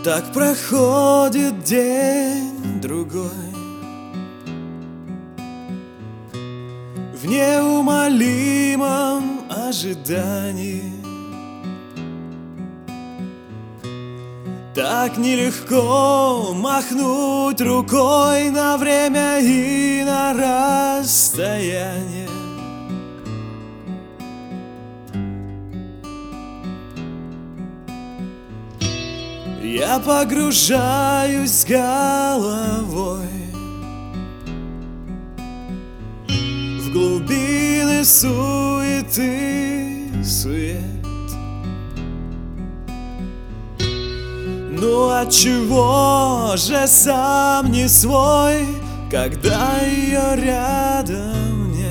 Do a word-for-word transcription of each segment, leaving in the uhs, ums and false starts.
Так проходит день другой в неумолимом ожидании. Так нелегко махнуть рукой на время и на расстояние. Я погружаюсь головой в глубины суеты, сует. Ну отчего же сам не свой, когда ее рядом нет?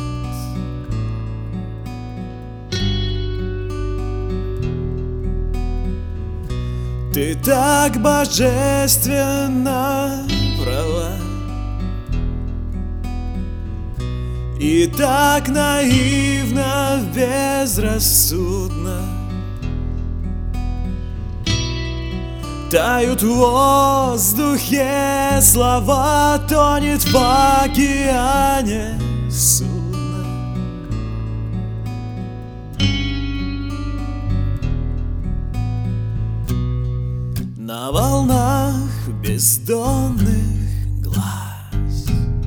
Ты так божественно права и так наивно, безрассудно. Тают в воздухе слова, тонет в океане судно. На волнах бездонных глаз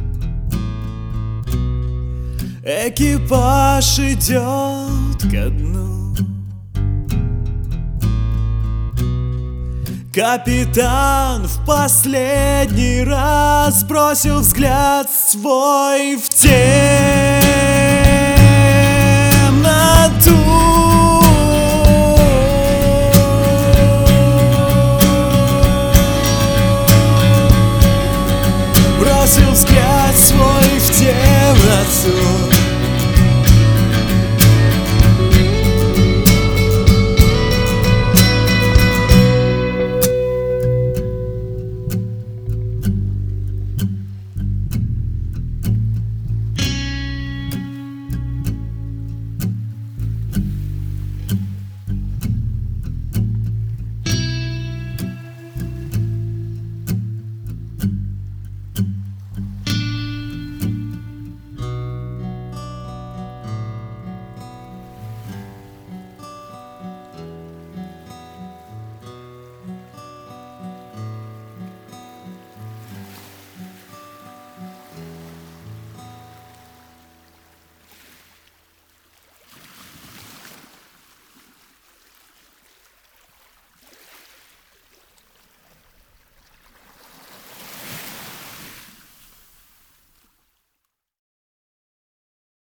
экипаж идет ко дну. Капитан в последний раз бросил взгляд свой в тень.